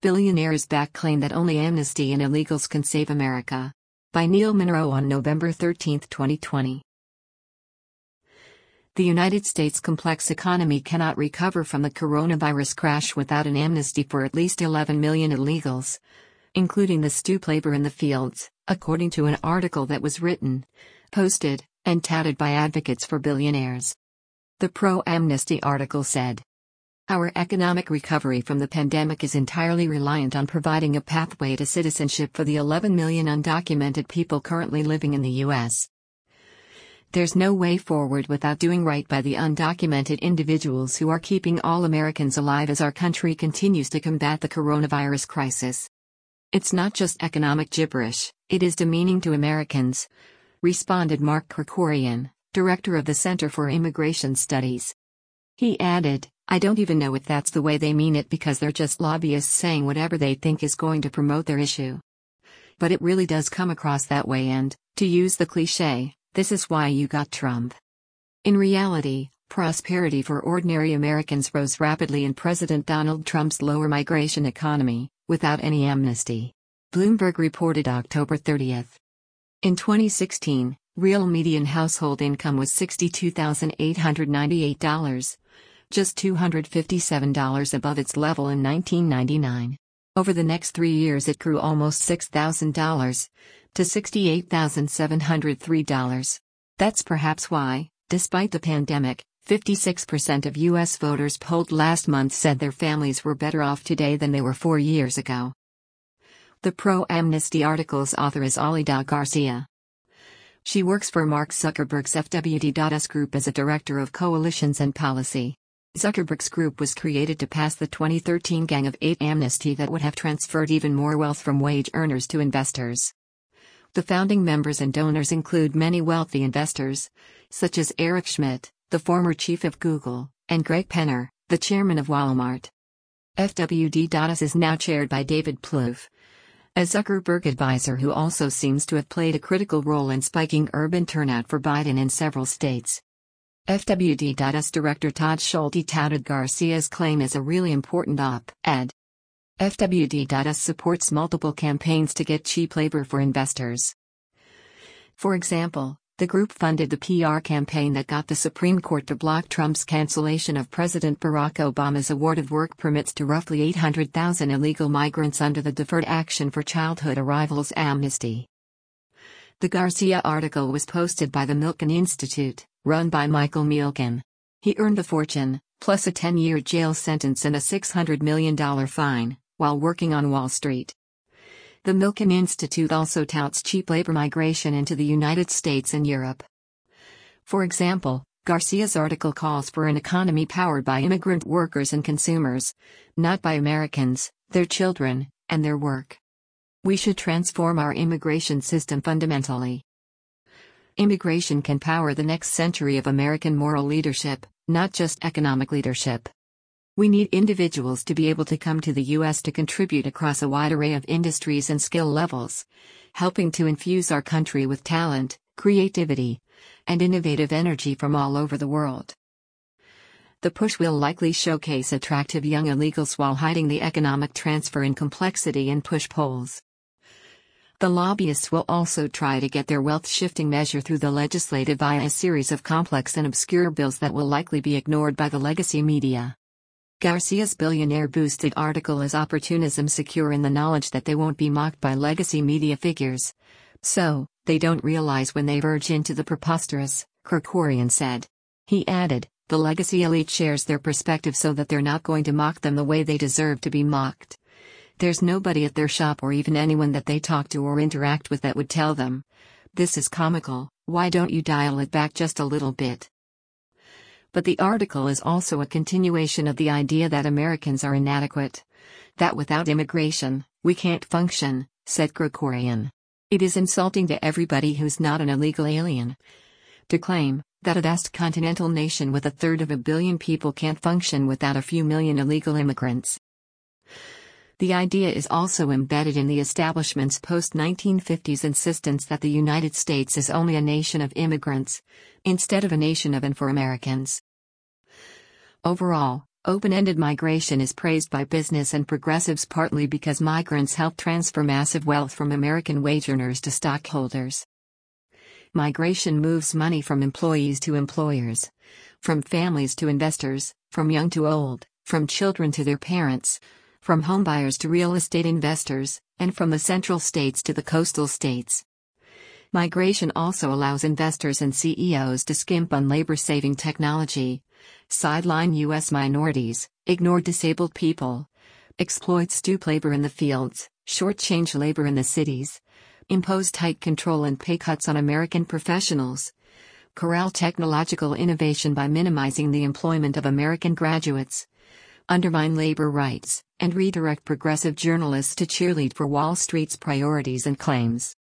Billionaires back claim that only amnesty and illegals can save America. By Neil Monroe on November 13, 2020. The United States' complex economy cannot recover from the coronavirus crash without an amnesty for at least 11 million illegals, including the stoop labor in the fields, according to an article that was written, posted, and touted by advocates for billionaires. The pro-amnesty article said, "Our economic recovery from the pandemic is entirely reliant on providing a pathway to citizenship for the 11 million undocumented people currently living in the U.S. There's no way forward without doing right by the undocumented individuals who are keeping all Americans alive as our country continues to combat the coronavirus crisis. It's not just economic gibberish, it is demeaning to Americans," responded Mark Krikorian, director of the Center for Immigration Studies. He added, "I don't even know if that's the way they mean it because they're just lobbyists saying whatever they think is going to promote their issue. But it really does come across that way and, to use the cliché, this is why you got Trump." In reality, prosperity for ordinary Americans rose rapidly in President Donald Trump's lower migration economy, without any amnesty. Bloomberg reported October 30. In 2016, real median household income was $62,898. Just $257 above its level in 1999. Over the next 3 years it grew almost $6,000 to $68,703. That's perhaps why, despite the pandemic, 56% of U.S. voters polled last month said their families were better off today than they were 4 years ago. The pro-amnesty article's author is Alida Garcia. She works for Mark Zuckerberg's FWD.us group as a director of coalitions and policy. Zuckerberg's group was created to pass the 2013 Gang of Eight amnesty that would have transferred even more wealth from wage earners to investors. The founding members and donors include many wealthy investors, such as Eric Schmidt, the former chief of Google, and Greg Penner, the chairman of Walmart. FWD.us is now chaired by David Plouffe, a Zuckerberg advisor who also seems to have played a critical role in spiking urban turnout for Biden in several states. FWD.us director Todd Schulte touted Garcia's claim as a really important op-ed. FWD.us supports multiple campaigns to get cheap labor for investors. For example, the group funded the PR campaign that got the Supreme Court to block Trump's cancellation of President Barack Obama's award of work permits to roughly 800,000 illegal migrants under the Deferred Action for Childhood Arrivals amnesty. The Garcia article was posted by the Milken Institute, run by Michael Milken. He earned a fortune, plus a 10-year jail sentence and a $600 million fine, while working on Wall Street. The Milken Institute also touts cheap labor migration into the United States and Europe. For example, Garcia's article calls for an economy powered by immigrant workers and consumers, not by Americans, their children, and their work. We should transform our immigration system fundamentally. Immigration can power the next century of American moral leadership, not just economic leadership. We need individuals to be able to come to the U.S. to contribute across a wide array of industries and skill levels, helping to infuse our country with talent, creativity, and innovative energy from all over the world. The push will likely showcase attractive young illegals while hiding the economic transfer and complexity in push polls. The lobbyists will also try to get their wealth-shifting measure through the legislative via a series of complex and obscure bills that will likely be ignored by the legacy media. Garcia's billionaire-boosted article is opportunism secure in the knowledge that they won't be mocked by legacy media figures. So, they don't realize when they verge into the preposterous, Krikorian said. He added, the legacy elite shares their perspective so that they're not going to mock them the way they deserve to be mocked. There's nobody at their shop or even anyone that they talk to or interact with that would tell them, "This is comical, why don't you dial it back just a little bit?" But the article is also a continuation of the idea that Americans are inadequate. That without immigration, we can't function, said Krikorian. It is insulting to everybody who's not an illegal alien to claim that a vast continental nation with 1/3 billion people can't function without a few million illegal immigrants. The idea is also embedded in the establishment's post-1950s insistence that the United States is only a nation of immigrants, instead of a nation of and for Americans. Overall, Open-ended migration is praised by business and progressives partly because migrants help transfer massive wealth from American wage earners to stockholders. Migration moves money from employees to employers, from families to investors, from young to old, from children to their parents, from homebuyers to real estate investors, and from the central states to the coastal states. Migration also allows investors and CEOs to skimp on labor-saving technology, sideline U.S. minorities, ignore disabled people, exploit stoop labor in the fields, shortchange labor in the cities, impose tight control and pay cuts on American professionals, corral technological innovation by minimizing the employment of American graduates, undermine labor rights, and redirect progressive journalists to cheerlead for Wall Street's priorities and claims.